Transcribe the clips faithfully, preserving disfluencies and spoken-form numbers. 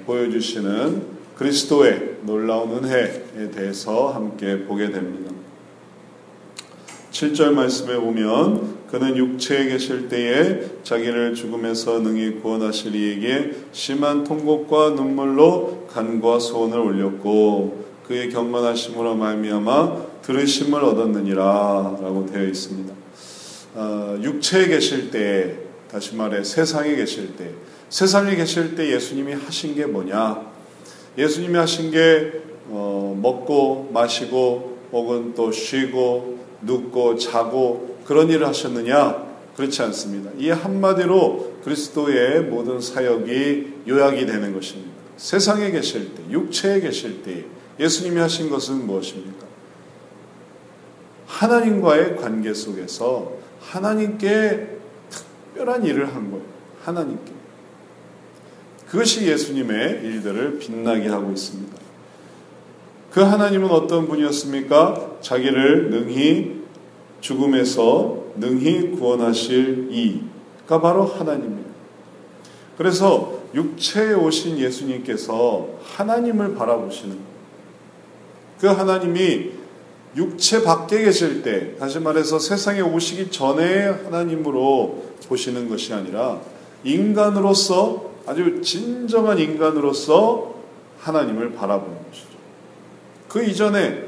보여주시는 그리스도의 놀라운 은혜에 대해서 함께 보게 됩니다. 칠 절 말씀에 보면 그는 육체에 계실 때에 자기를 죽음에서 능히 구원하실 이에게 심한 통곡과 눈물로 간과 소원을 올렸고 그의 경건하심으로 말미암아 들으심을 얻었느니라 라고 되어 있습니다. 어, 육체에 계실 때, 다시 말해 세상에 계실 때, 세상에 계실 때 예수님이 하신 게 뭐냐? 예수님이 하신 게 어, 먹고 마시고 혹은 또 쉬고 눕고 자고 그런 일을 하셨느냐? 그렇지 않습니다. 이 한마디로 그리스도의 모든 사역이 요약이 되는 것입니다. 세상에 계실 때, 육체에 계실 때 예수님이 하신 것은 무엇입니까? 하나님과의 관계 속에서 하나님께 특별한 일을 한 거예요. 하나님께. 그것이 예수님의 일들을 빛나게 하고 있습니다. 그 하나님은 어떤 분이었습니까? 자기를 능히 죽음에서 능히 구원하실 이가 바로 하나님입니다. 그래서 육체에 오신 예수님께서 하나님을 바라보시는 거예요. 그 하나님이 육체 밖에 계실 때, 다시 말해서 세상에 오시기 전에 하나님으로 보시는 것이 아니라 인간으로서, 아주 진정한 인간으로서 하나님을 바라보는 것이죠. 그 이전에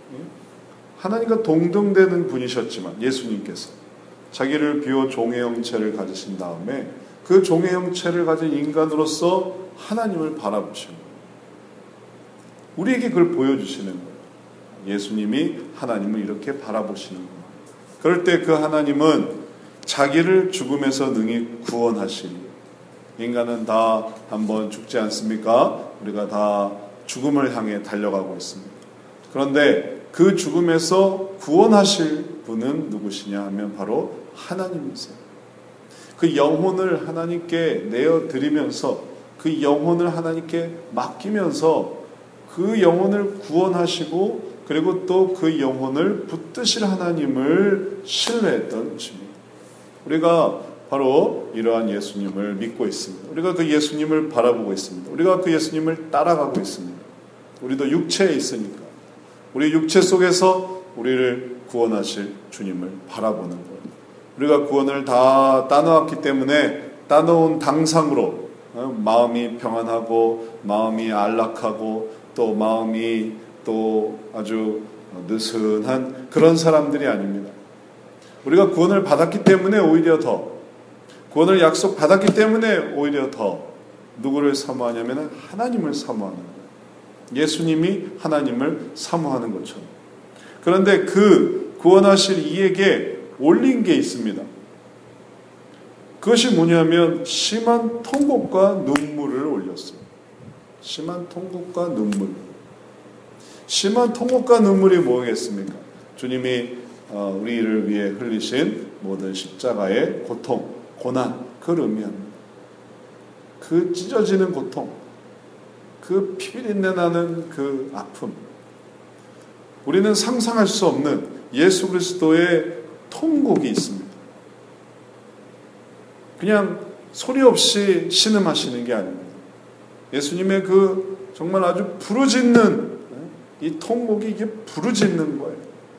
하나님과 동등되는 분이셨지만 예수님께서 자기를 비워 종의 형체를 가지신 다음에 그 종의 형체를 가진 인간으로서 하나님을 바라보신 거예요. 우리에게 그걸 보여주시는 거예요. 예수님이 하나님을 이렇게 바라보시는 거예요. 그럴 때 그 하나님은 자기를 죽음에서 능히 구원하시리. 인간은 다 한번 죽지 않습니까? 우리가 다 죽음을 향해 달려가고 있습니다. 그런데 그 죽음에서 구원하실 분은 누구시냐 하면 바로 하나님이세요. 그 영혼을 하나님께 내어드리면서 그 영혼을 하나님께 맡기면서 그 영혼을 구원하시고 그리고 또 그 영혼을 붙드실 하나님을 신뢰했던 것입니다. 우리가 바로 이러한 예수님을 믿고 있습니다. 우리가 그 예수님을 바라보고 있습니다. 우리가 그 예수님을 따라가고 있습니다. 우리도 육체에 있으니까 우리 육체 속에서 우리를 구원하실 주님을 바라보는 거예요. 우리가 구원을 다 따놓았기 때문에 따놓은 당상으로 마음이 평안하고 마음이 안락하고 또 마음이 또 아주 느슨한 그런 사람들이 아닙니다. 우리가 구원을 받았기 때문에 오히려 더, 구원을 약속 받았기 때문에 오히려 더 누구를 사모하냐면 하나님을 사모하는 거예요. 예수님이 하나님을 사모하는 것처럼. 그런데 그 구원하실 이에게 올린 게 있습니다. 그것이 뭐냐면 심한 통곡과 눈물을 올렸어요. 심한 통곡과 눈물. 심한 통곡과 눈물이 뭐겠습니까? 주님이 우리를 위해 흘리신 모든 십자가의 고통, 고난, 그걸 의미합니다. 그 찢어지는 고통, 그 피비린내 나는 그 아픔, 우리는 상상할 수 없는 예수 그리스도의 통곡이 있습니다. 그냥 소리 없이 신음하시는 게 아닙니다. 예수님의 그 정말 아주 부르짖는 이 통곡이 이게 부르짖는 거예요.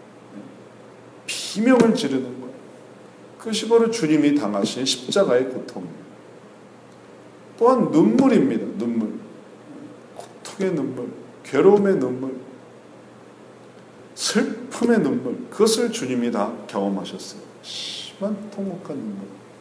비명을 지르는 거예요. 그것이 바로 주님이 당하신 십자가의 고통입니다. 또한 눈물입니다. 눈물. 고통의 눈물, 괴로움의 눈물, 슬픔의 눈물, 그것을 주님이 다 경험하셨어요. 심한 통곡과 눈물.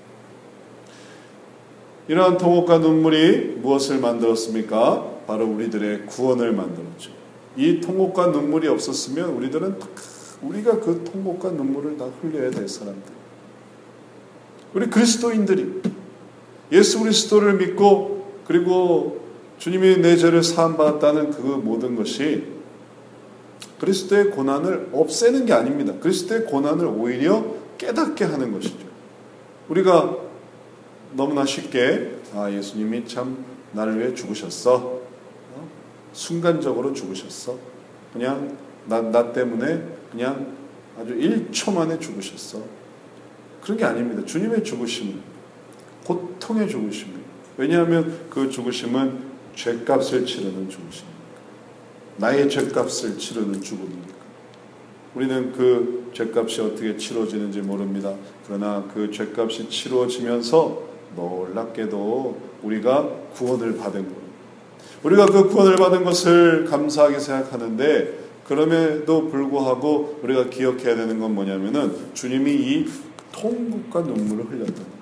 이러한 통곡과 눈물이 무엇을 만들었습니까? 바로 우리들의 구원을 만들었죠. 이 통곡과 눈물이 없었으면 우리들은 우리가 그 통곡과 눈물을 다 흘려야 될 사람들. 우리 그리스도인들이 예수 그리스도를 믿고 그리고 주님이 내 죄를 사함받았다는 그 모든 것이 그리스도의 고난을 없애는 게 아닙니다. 그리스도의 고난을 오히려 깨닫게 하는 것이죠. 우리가 너무나 쉽게 아 예수님이 참 나를 위해 죽으셨어. 어? 순간적으로 죽으셨어. 그냥 나, 나 때문에 그냥 아주 일 초 만에 죽으셨어. 그런 게 아닙니다. 주님의 죽으심은 고통의 죽으심이에요. 왜냐하면 그 죽으심은 죄값을 치르는 죽으십니까? 나의 죄값을 치르는 죽음입니까? 우리는 그 죄값이 어떻게 치러지는지 모릅니다. 그러나 그 죄값이 치러지면서 놀랍게도 우리가 구원을 받은 거예요. 우리가 그 구원을 받은 것을 감사하게 생각하는데, 그럼에도 불구하고 우리가 기억해야 되는 건 뭐냐면은 주님이 이 통곡과 눈물을 흘렸다는 거예요.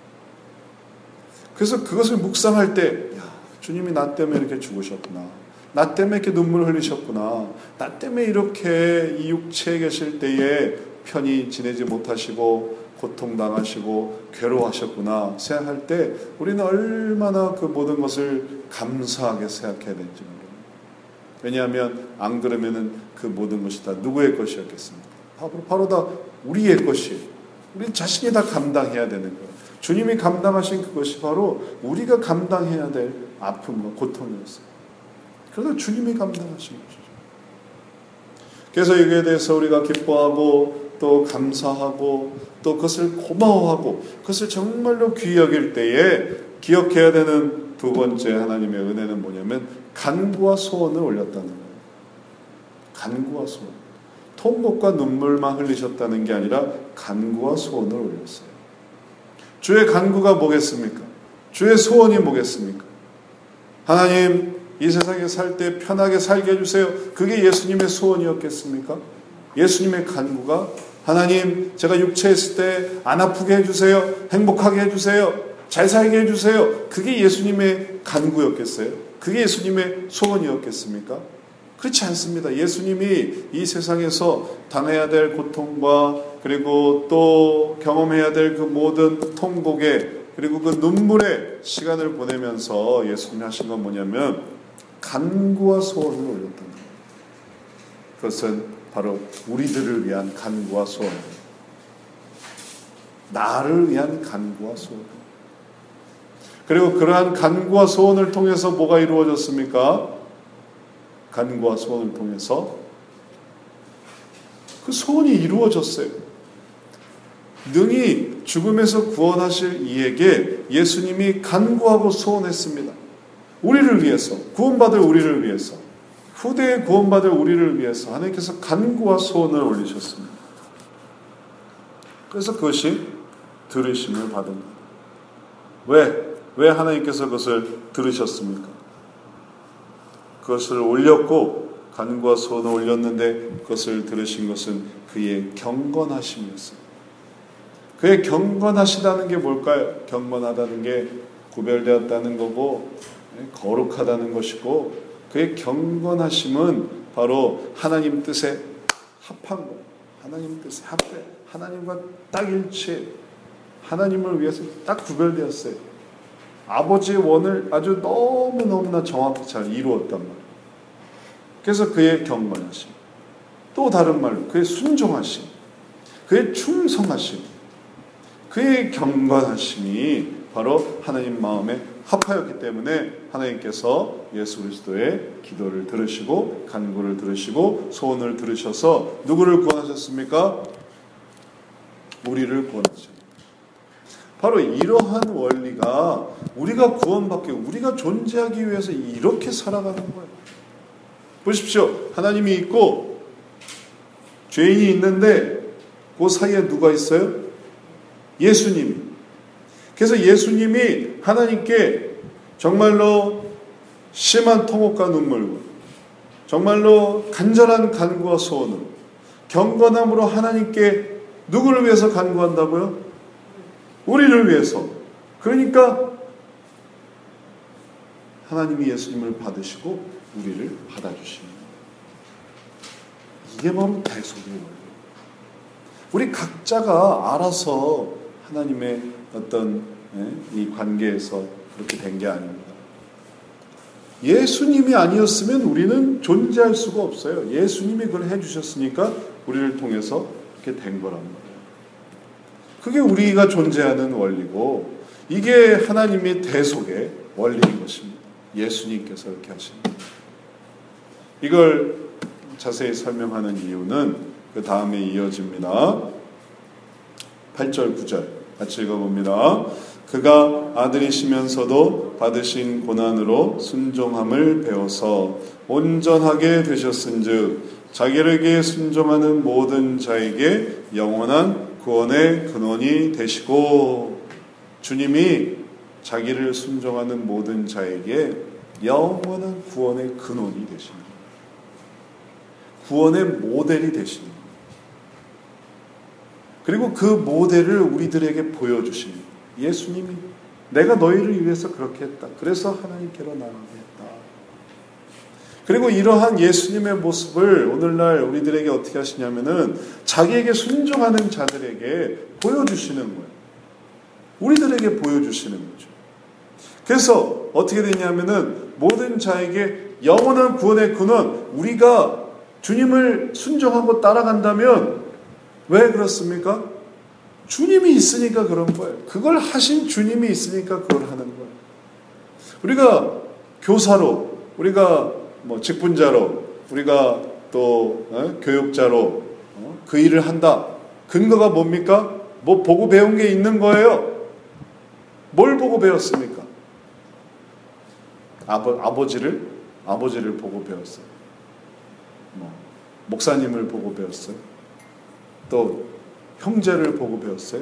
그래서 그것을 묵상할 때, 야, 주님이 나 때문에 이렇게 죽으셨구나. 나 때문에 이렇게 눈물을 흘리셨구나. 나 때문에 이렇게 이 육체에 계실 때에 편히 지내지 못하시고 고통당하시고 괴로워하셨구나 생각할 때 우리는 얼마나 그 모든 것을 감사하게 생각해야 되는지 모릅니다. 왜냐하면 안 그러면은 그 모든 것이 다 누구의 것이었겠습니까? 바로, 바로 다 우리의 것이에요. 우리 자신이 다 감당해야 되는 거예요. 주님이 감당하신 그것이 바로 우리가 감당해야 될 아픔과 고통이었어요. 그래서 주님이 감당하신 것이죠. 그래서 이거에 대해서 우리가 기뻐하고 또 감사하고 또 그것을 고마워하고 그것을 정말로 귀히 여길 때에 기억해야 되는 두 번째 하나님의 은혜는 뭐냐면 간구와 소원을 올렸다는 거예요. 간구와 소원. 통곡과 눈물만 흘리셨다는 게 아니라 간구와 소원을 올렸어요. 주의 간구가 뭐겠습니까? 주의 소원이 뭐겠습니까? 하나님, 이 세상에 살 때 편하게 살게 해주세요. 그게 예수님의 소원이었겠습니까? 예수님의 간구가 하나님, 제가 육체에 있을 때 안 아프게 해주세요. 행복하게 해주세요. 잘 살게 해주세요. 그게 예수님의 간구였겠어요? 그게 예수님의 소원이었겠습니까? 그렇지 않습니다. 예수님이 이 세상에서 당해야 될 고통과 그리고 또 경험해야 될 그 모든 통곡에 그리고 그 눈물의 시간을 보내면서 예수님이 하신 건 뭐냐면 간구와 소원을 올렸다는 거예요. 그것은 바로 우리들을 위한 간구와 소원, 나를 위한 간구와 소원. 그리고 그러한 간구와 소원을 통해서 뭐가 이루어졌습니까? 간구와 소원을 통해서 그 소원이 이루어졌어요. 능히 죽음에서 구원하실 이에게 예수님이 간구하고 소원했습니다. 우리를 위해서, 구원받을 우리를 위해서, 후대에 구원받을 우리를 위해서 하나님께서 간구와 소원을 올리셨습니다. 그래서 그것이 들으심을 받은 거예요. 왜? 왜 하나님께서 그것을 들으셨습니까? 그것을 올렸고 간구와 소원을 올렸는데 그것을 들으신 것은 그의 경건하심이었어요. 그의 경건하시다는 게 뭘까요? 경건하다는 게 구별되었다는 거고 거룩하다는 것이고, 그의 경건하심은 바로 하나님 뜻에 합한 거예요. 하나님 뜻에 합해 하나님과 딱 일치해 하나님을 위해서 딱 구별되었어요. 아버지의 원을 아주 너무너무나 정확히 잘 이루었단 말이에요. 그래서 그의 경건하심, 또 다른 말로 그의 순종하심, 그의 충성하심, 그의 경건하심이 바로 하나님 마음에 합하였기 때문에 하나님께서 예수 그리스도의 기도를 들으시고 간구를 들으시고 소원을 들으셔서 누구를 구원하셨습니까? 우리를 구원하셨습니다. 바로 이러한 원리가 우리가 구원받기, 우리가 존재하기 위해서 이렇게 살아가는 거예요. 보십시오. 하나님이 있고 죄인이 있는데 그 사이에 누가 있어요? 예수님. 그래서 예수님이 하나님께 정말로 심한 통곡과 눈물과 정말로 간절한 간구와 소원으로 경건함으로 하나님께 누구를 위해서 간구한다고요? 우리를 위해서. 그러니까 하나님이 예수님을 받으시고 우리를 받아주십니다. 이게 바로 대속의 원리예요. 우리 각자가 알아서 하나님의 어떤 이 관계에서 그렇게 된 게 아닙니다. 예수님이 아니었으면 우리는 존재할 수가 없어요. 예수님이 그걸 해주셨으니까 우리를 통해서 그렇게 된 거란 말이에요. 그게 우리가 존재하는 원리고 이게 하나님의 대속의 원리인 것입니다. 예수님께서 이렇게 하십니다. 이걸 자세히 설명하는 이유는 그 다음에 이어집니다. 팔 절 구 절 같이 읽어봅니다. 그가 아들이시면서도 받으신 고난으로 순종함을 배워서 온전하게 되셨은즉 자기에게 순종하는 모든 자에게 영원한 구원의 근원이 되시고, 주님이 자기를 순종하는 모든 자에게 영원한 구원의 근원이 되십니다. 구원의 모델이 되십니다. 그리고 그 모델을 우리들에게 보여주십니다. 예수님이 내가 너희를 위해서 그렇게 했다. 그래서 하나님께로 나가게 했다. 그리고 이러한 예수님의 모습을 오늘날 우리들에게 어떻게 하시냐면은 자기에게 순종하는 자들에게 보여주시는 거예요. 우리들에게 보여주시는 거죠. 그래서 어떻게 되냐면은 모든 자에게 영원한 구원의 근원, 우리가 주님을 순종하고 따라간다면 왜 그렇습니까? 주님이 있으니까 그런 거예요. 그걸 하신 주님이 있으니까 그걸 하는 거예요. 우리가 교사로, 우리가 뭐 직분자로, 우리가 또 어? 교육자로 어? 그 일을 한다. 근거가 뭡니까? 뭐 보고 배운 게 있는 거예요. 뭘 보고 배웠습니까? 아버, 아버지를 아버지를 보고 배웠어요. 뭐 목사님을 보고 배웠어요. 또 형제를 보고 배웠어요.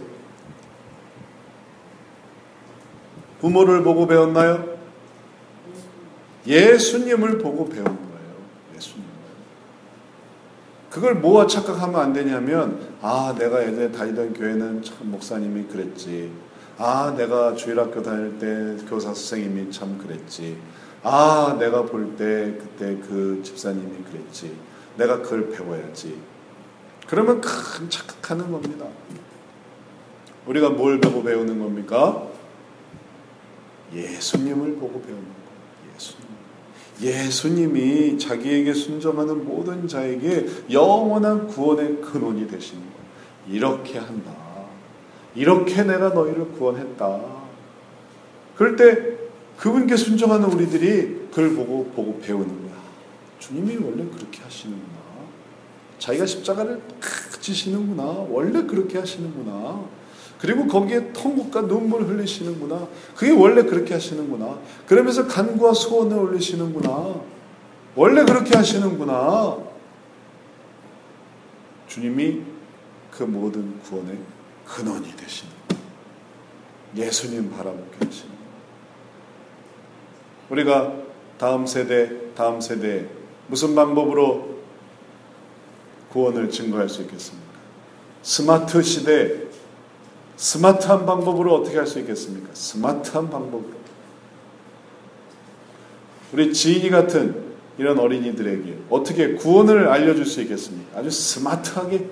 부모를 보고 배웠나요? 예수님을 보고 배운 거예요. 예수님. 그걸 뭐와 착각하면 안 되냐면, 아, 내가 예전에 다니던 교회는 참 목사님이 그랬지. 아, 내가 주일학교 다닐 때 교사 선생님이 참 그랬지. 아, 내가 볼 때 그때 그 집사님이 그랬지. 내가 그걸 배워야지. 그러면 큰 착각하는 겁니다. 우리가 뭘 보고 배우는 겁니까? 예수님을 보고 배우는 거예요. 예수님. 예수님이 자기에게 순종하는 모든 자에게 영원한 구원의 근원이 되시는 거예요. 이렇게 한다. 이렇게 내가 너희를 구원했다. 그럴 때 그분께 순종하는 우리들이 그걸 보고 보고 배우는 거야. 주님이 원래 그렇게 하시는구나. 자기가 십자가를 크 지시는구나. 원래 그렇게 하시는구나. 그리고 거기에 통곡과 눈물 흘리시는구나. 그게 원래 그렇게 하시는구나. 그러면서 간구와 소원을 올리시는구나. 원래 그렇게 하시는구나. 주님이 그 모든 구원의 근원이 되시는 거예요. 예수님 바라보게 하시는 거예요. 우리가 다음 세대, 다음 세대에 무슨 방법으로 구원을 증거할 수 있겠습니까? 스마트 시대에 스마트한 방법으로 어떻게 할 수 있겠습니까? 스마트한 방법으로. 우리 지인이 같은 이런 어린이들에게 어떻게 구원을 알려줄 수 있겠습니까? 아주 스마트하게.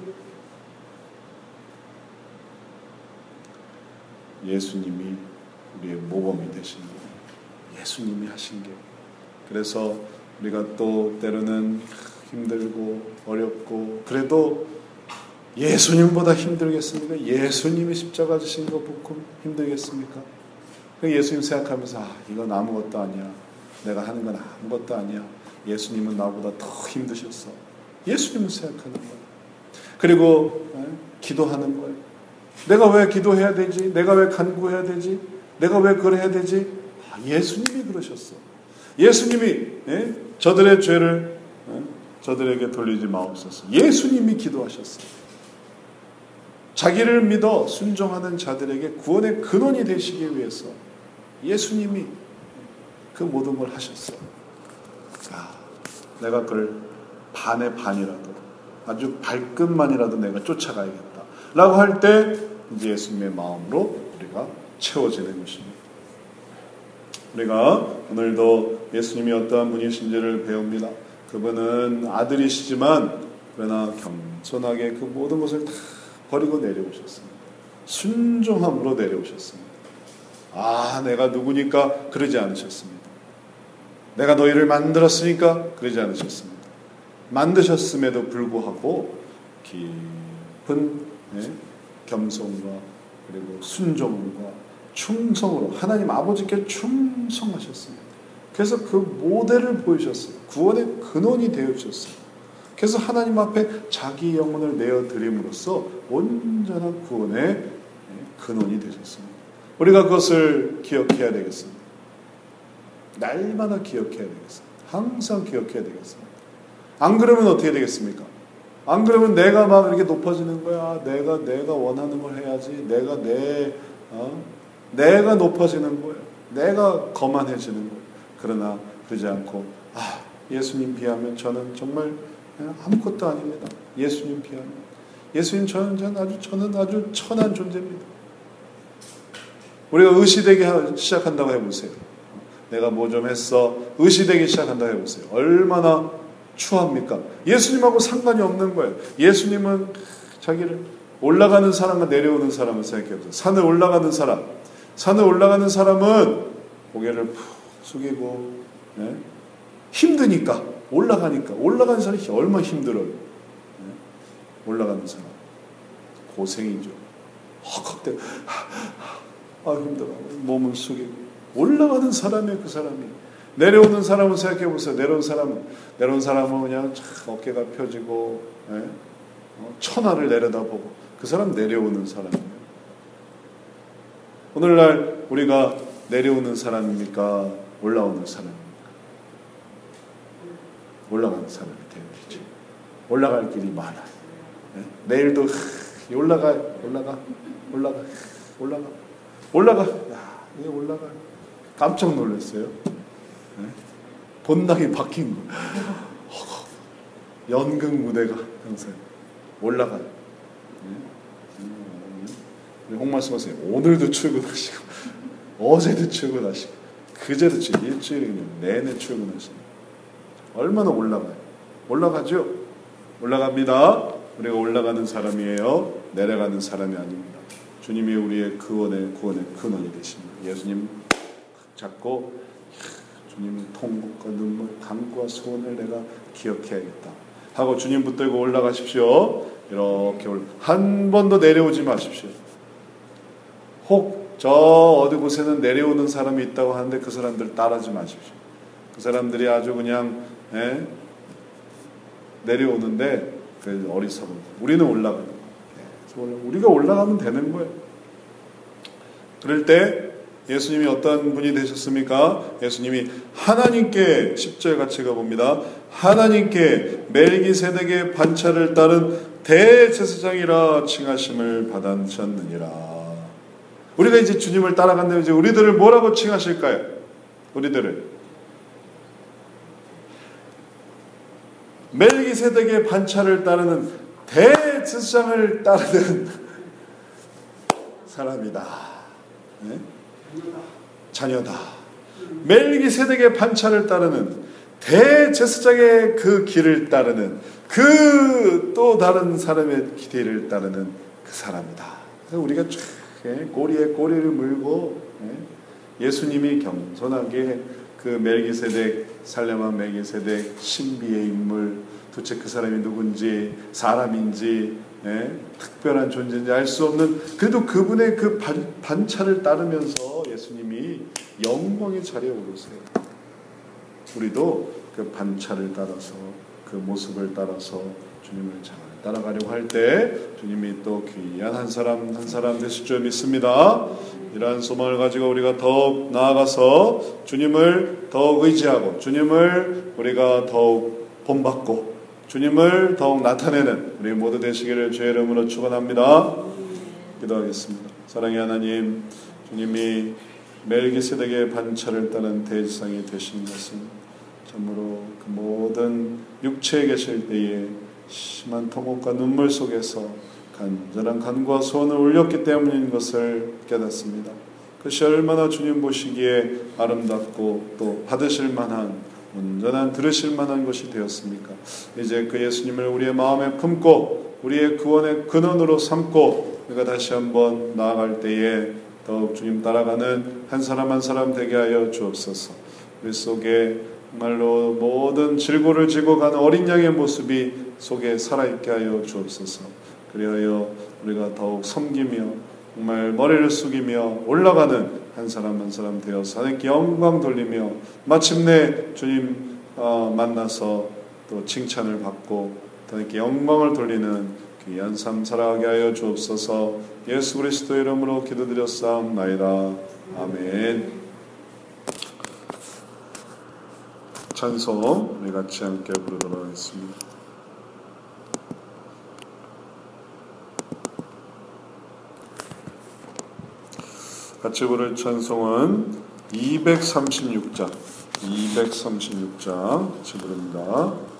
예수님이 우리의 모범이 되신 거예요. 예수님이 하신 게. 그래서 우리가 또 때로는 힘들고 어렵고 그래도 예수님보다 힘들겠습니까? 예수님이 십자가 지신 것보다 힘들겠습니까? 예수님 생각하면서 아, 이건 아무것도 아니야. 내가 하는 건 아무것도 아니야. 예수님은 나보다 더 힘드셨어. 예수님은 생각하는 거예요. 그리고 에? 기도하는 거예요. 내가 왜 기도해야 되지? 내가 왜 간구해야 되지? 내가 왜 그걸 해야 되지? 아, 예수님이 그러셨어. 예수님이 에? 저들의 죄를 에? 저들에게 돌리지 마옵소서. 예수님이 기도하셨어요. 자기를 믿어 순종하는 자들에게 구원의 근원이 되시기 위해서 예수님이 그 모든 걸 하셨어요. 아, 내가 그걸 반의 반이라도 아주 발끝만이라도 내가 쫓아가야겠다 라고 할 때 이제 예수님의 마음으로 우리가 채워지는 것입니다. 우리가 오늘도 예수님이 어떠한 분이신지를 배웁니다. 그분은 아들이시지만 그러나 겸손하게 그 모든 것을 다 버리고 내려오셨습니다. 순종함으로 내려오셨습니다. 아, 내가 누구니까 그러지 않으셨습니다. 내가 너희를 만들었으니까 그러지 않으셨습니다. 만드셨음에도 불구하고 깊은 네, 겸손과 그리고 순종과 충성으로 하나님 아버지께 충성하셨습니다. 그래서 그 모델을 보이셨어요. 구원의 근원이 되어주셨어요. 그래서 하나님 앞에 자기 영혼을 내어드림으로써 온전한 구원의 근원이 되셨습니다. 우리가 그것을 기억해야 되겠습니다. 날마다 기억해야 되겠습니다. 항상 기억해야 되겠습니다. 안 그러면 어떻게 되겠습니까? 안 그러면 내가 막 이렇게 높아지는 거야. 내가 내가 원하는 걸 해야지. 내가 내 어? 내가 높아지는 거예요. 내가 거만해지는 거예요. 그러나 그러지 않고 아 예수님 비하면 저는 정말 아무것도 아닙니다. 예수님 비하면 예수님 저는, 저는 아주 저는 아주 천한 존재입니다. 우리가 의시되기 시작한다고 해보세요. 내가 뭐 좀 했어. 의시되기 시작한다고 해보세요. 얼마나 추합니까? 예수님하고 상관이 없는 거예요. 예수님은 자기를 올라가는 사람과 내려오는 사람을 생각해보세요. 산에 올라가는 사람, 산에 올라가는 사람은 고개를 푹 숙이고 네? 힘드니까 올라가니까 올라가는 사람이 얼마나 힘들어요. 네? 올라가는 사람 고생이죠. 헉헉대 아 힘들어. 몸을 숙이고 올라가는 사람이에요. 그 사람이. 내려오는 사람을 생각해 보세요. 내려온 사람은 내려온 사람은 그냥 어깨가 펴지고 예? 어, 천하를 내려다보고 그 사람 내려오는 사람이에요. 오늘날 우리가 내려오는 사람입니까? 올라오는 사람입니까? 올라가는 사람이 되어야지. 올라갈 길이 많아요. 예? 내일도 올라가 올라가 올라가 올라가 올라가 야 이게 올라가 깜짝 놀랐어요. 네? 본당이 바뀐 거. 연극 무대가 항상 올라가요. 네? 우리 홍말씀 하세요. 오늘도 출근하시고 어제도 출근하시고 그제도 출근 일주일에 그냥 내내 출근하시고 얼마나 올라가요. 올라가죠. 올라갑니다. 우리가 올라가는 사람이에요. 내려가는 사람이 아닙니다. 주님이 우리의 구원의 구원의 근원이 되십니다. 예수님 잡고 주님 통곡과 눈물, 간구와 소원을 내가 기억해야겠다 하고 주님 붙들고 올라가십시오. 이렇게 올라 한 번도 내려오지 마십시오. 혹 저 어디 곳에는 내려오는 사람이 있다고 하는데 그 사람들 따라하지 마십시오. 그 사람들이 아주 그냥 예, 내려오는데 그 어리석은 우리는 올라가는 거예요. 우리가 올라가면 되는 거예요. 그럴 때 예수님이 어떤 분이 되셨습니까? 예수님이 하나님께 십 절 같이 가봅니다. 하나님께 멜기세덱의 반차를 따른 대제사장이라 칭하심을 받으셨느니라. 우리가 이제 주님을 따라간다면 이제 우리들을 뭐라고 칭하실까요? 우리들을 멜기세덱의 반차를 따르는 대제사장을 따르는 사람이다. 네? 자녀다. 멜기세덱의 반차를 따르는 대제사장의 그 길을 따르는 그 또 다른 사람의 길을 따르는 그 사람이다. 우리가 꼬리에 꼬리를 물고 예수님이 겸손하게 그 멜기세덱 살렘한 멜기세덱 신비의 인물 도대체 그 사람이 누군지 사람인지 예? 특별한 존재인지 알 수 없는 그래도 그분의 그 반, 반차를 따르면서 예수님이 영광의 자리에 오르세요. 우리도 그 반차를 따라서 그 모습을 따라서 주님을 잘 따라가려고 할 때 주님이 또 귀한 한 사람 한 사람 되실 줄 믿습니다. 이러한 소망을 가지고 우리가 더욱 나아가서 주님을 더욱 의지하고 주님을 우리가 더욱 본받고 주님을 더욱 나타내는 우리 모두 되시기를 주의 이름으로 축원합니다. 기도하겠습니다. 사랑의 하나님, 주님이 멜기세덱의 반차를 따른 대제사장이 되신 것은 참으로 그 모든 육체에 계실 때에 심한 통곡과 눈물 속에서 간절한 간구와 소원을 올렸기 때문인 것을 깨닫습니다. 그것이 얼마나 주님 보시기에 아름답고 또 받으실 만한 온전한 들으실 만한 것이 되었습니까? 이제 그 예수님을 우리의 마음에 품고 우리의 구원의 근원으로 삼고 우리가 다시 한번 나아갈 때에 더욱 주님 따라가는 한 사람 한 사람 되게 하여 주옵소서. 우리 속에 정말로 모든 질고를 지고 가는 어린 양의 모습이 속에 살아있게 하여 주옵소서. 그리하여 우리가 더욱 섬기며 정말 머리를 숙이며 올라가는 한 사람 한 사람 되어서 하나님께 영광 돌리며 마침내 주님 만나서 또 칭찬을 받고 하나님께 영광을 돌리는 귀한 삶 살아가게 하여 주옵소서. 예수 그리스도의 이름으로 기도드렸사옵나이다. 아멘. 찬송 우리 같이 함께 부르도록 하겠습니다. 같이 부를 찬송은 이백삼십육 장 이백삼십육 장 같이 부릅니다.